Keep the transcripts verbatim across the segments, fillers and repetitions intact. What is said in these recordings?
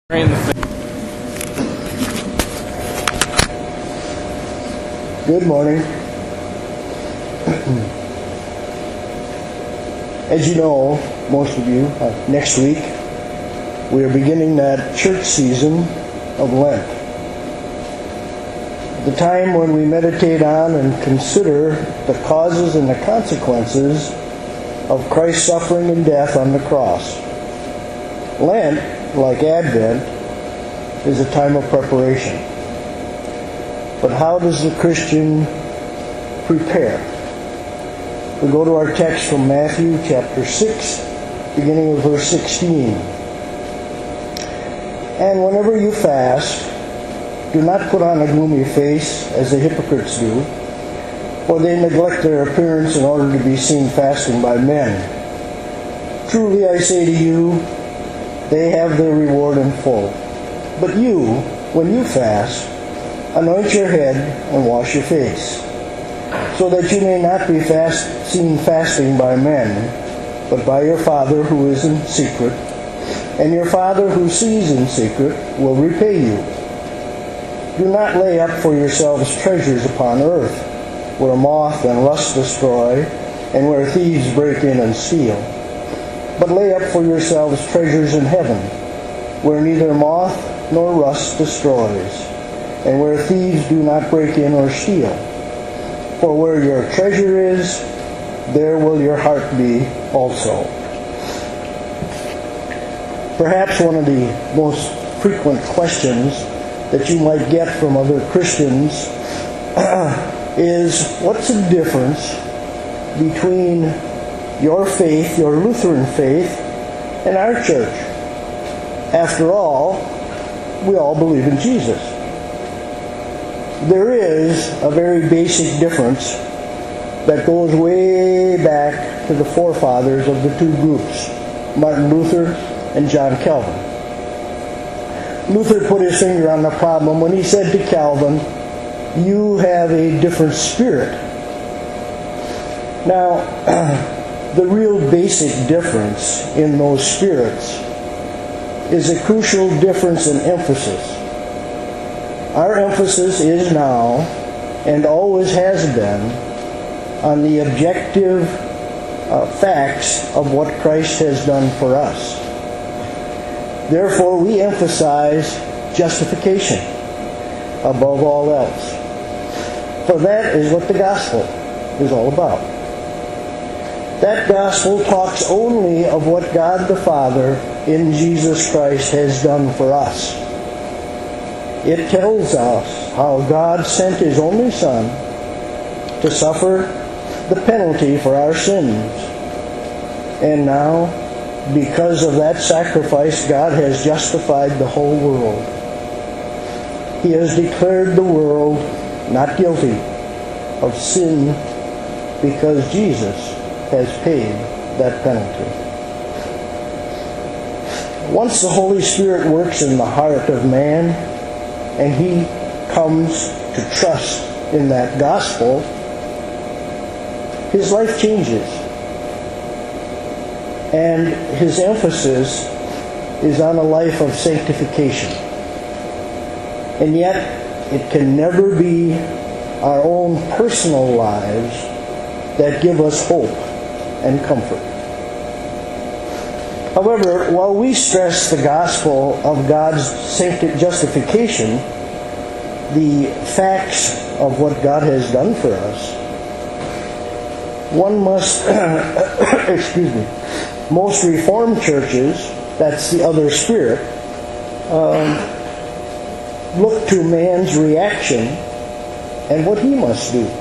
Good morning. As you know, most of you, uh, next week we are beginning that church season of Lent. The time when we meditate on and consider the causes and the consequences of Christ's suffering and death on the cross. Lent, like Advent, is a time of preparation. But how does the Christian prepare? We go to our text from Matthew chapter six, beginning with verse sixteen. And whenever you fast, do not put on a gloomy face as the hypocrites do, for they neglect their appearance in order to be seen fasting by men. Truly I say to you, they have their reward in full. But you, when you fast, anoint your head and wash your face, so that you may not be fast, seen fasting by men, but by your Father who is in secret. And your Father who sees in secret will repay you. Do not lay up for yourselves treasures upon earth, where moth and rust destroy, and where thieves break in and steal. But lay up for yourselves treasures in heaven, where neither moth nor rust destroys, and where thieves do not break in or steal. For where your treasure is, there will your heart be also. Perhaps one of the most frequent questions that you might get from other Christians is, what's the difference between your faith, your Lutheran faith, and our church? After all, we all believe in Jesus. There is a very basic difference that goes way back to the forefathers of the two groups, Martin Luther and John Calvin. Luther put his finger on the problem when he said to Calvin, "You have a different spirit." Now, the real basic difference in those spirits is a crucial difference in emphasis. Our emphasis is now, and always has been, on the objective uh, facts of what Christ has done for us. Therefore, we emphasize justification above all else. For that is what the gospel is all about. That gospel talks only of what God the Father in Jesus Christ has done for us. It tells us how God sent His only Son to suffer the penalty for our sins. And now, because of that sacrifice, God has justified the whole world. He has declared the world not guilty of sin because Jesus has paid that penalty. Once the Holy Spirit works in the heart of man and he comes to trust in that gospel, his life changes. And his emphasis is on a life of sanctification. And yet, it can never be our own personal lives that give us hope and comfort. However, while we stress the gospel of God's sancti- justification, the facts of what God has done for us, one must, excuse me, most Reformed churches, that's the other spirit, um, look to man's reaction and what he must do.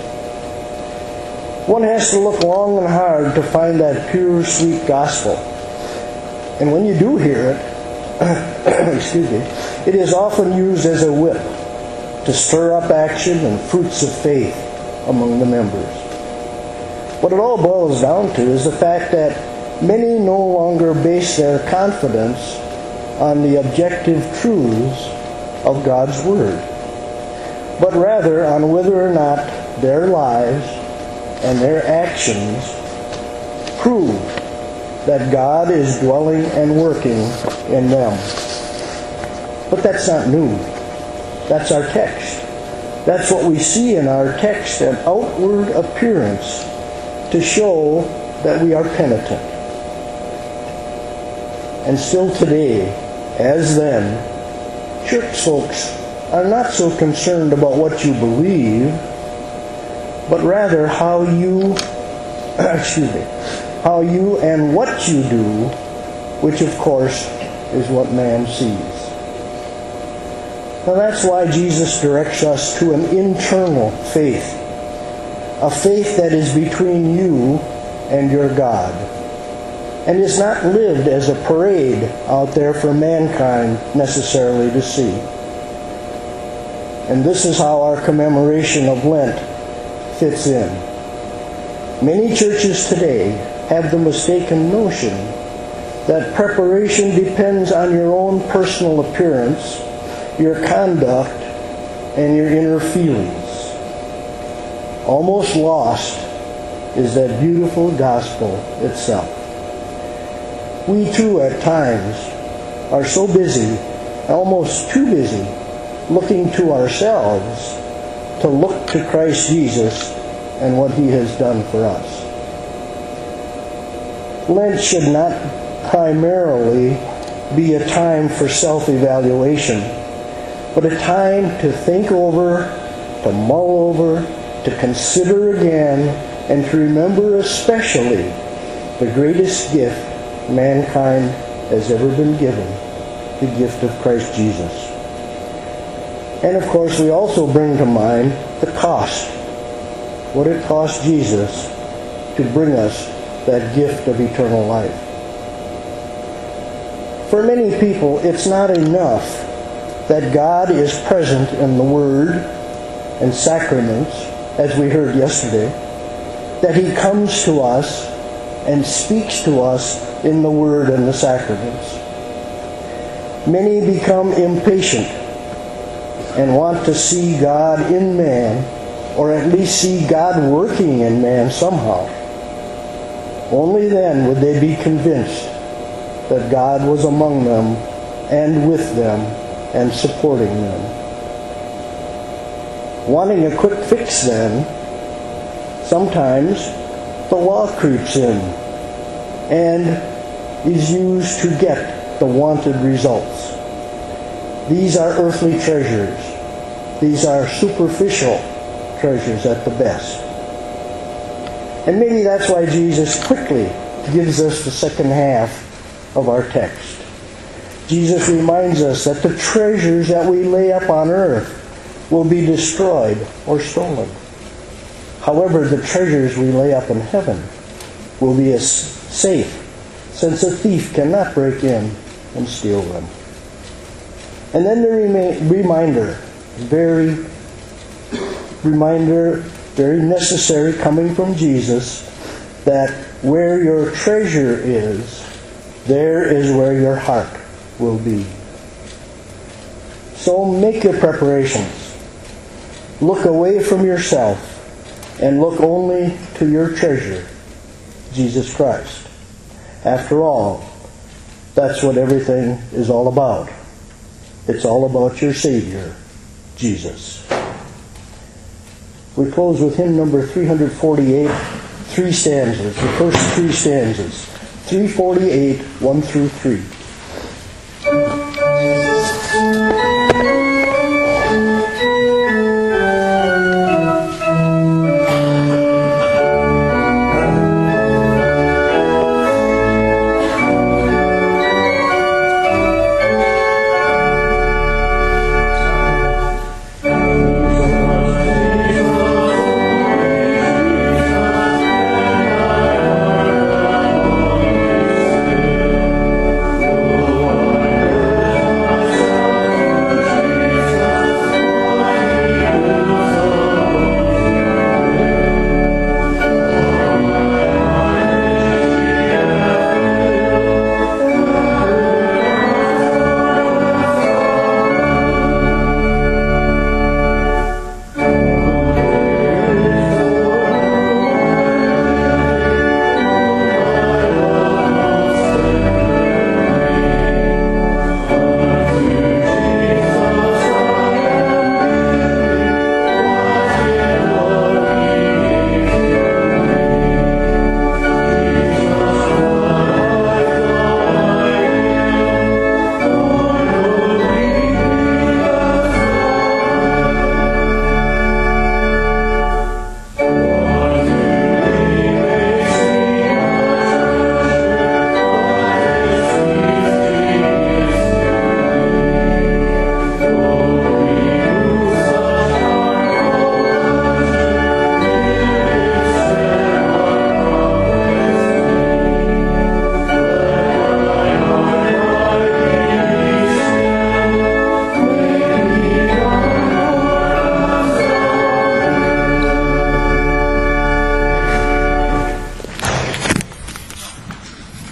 One has to look long and hard to find that pure, sweet gospel. And when you do hear it, excuse me, it is often used as a whip to stir up action and fruits of faith among the members. What it all boils down to is the fact that many no longer base their confidence on the objective truths of God's Word, but rather on whether or not their lives and their actions prove that God is dwelling and working in them. But that's not new. That's our text. That's what we see in our text, an outward appearance to show that we are penitent. And still today, as then, church folks are not so concerned about what you believe, but rather how you, excuse me, how you and what you do, which of course is what man sees. Now that's why Jesus directs us to an internal faith, a faith that is between you and your God, and is not lived as a parade out there for mankind necessarily to see. And this is how our commemoration of Lent fits in. Many churches today have the mistaken notion that preparation depends on your own personal appearance, your conduct, and your inner feelings. Almost lost is that beautiful gospel itself. We too at times are so busy, almost too busy, looking to ourselves to look to Christ Jesus and what He has done for us. Lent should not primarily be a time for self-evaluation, but a time to think over, to mull over, to consider again, and to remember especially the greatest gift mankind has ever been given, the gift of Christ Jesus. And of course we also bring to mind the cost, what it cost Jesus to bring us that gift of eternal life. For many people, it's not enough that God is present in the Word and sacraments, as we heard yesterday, that He comes to us and speaks to us in the Word and the sacraments. Many become impatient and want to see God in man, or at least see God working in man somehow. Only then would they be convinced that God was among them and with them and supporting them. Wanting a quick fix then, sometimes the law creeps in and is used to get the wanted results. These are earthly treasures. These are superficial treasures at the best. And maybe that's why Jesus quickly gives us the second half of our text. Jesus reminds us that the treasures that we lay up on earth will be destroyed or stolen. However, the treasures we lay up in heaven will be as safe, since a thief cannot break in and steal them. And then the rema- reminder, very reminder, very necessary, coming from Jesus, that where your treasure is, there is where your heart will be. So make your preparations. Look away from yourself and look only to your treasure, Jesus Christ. After all, that's what everything is all about. It's all about your Savior, Jesus. We close with hymn number three forty-eight, three stanzas, the first three stanzas. three forty-eight, one through three.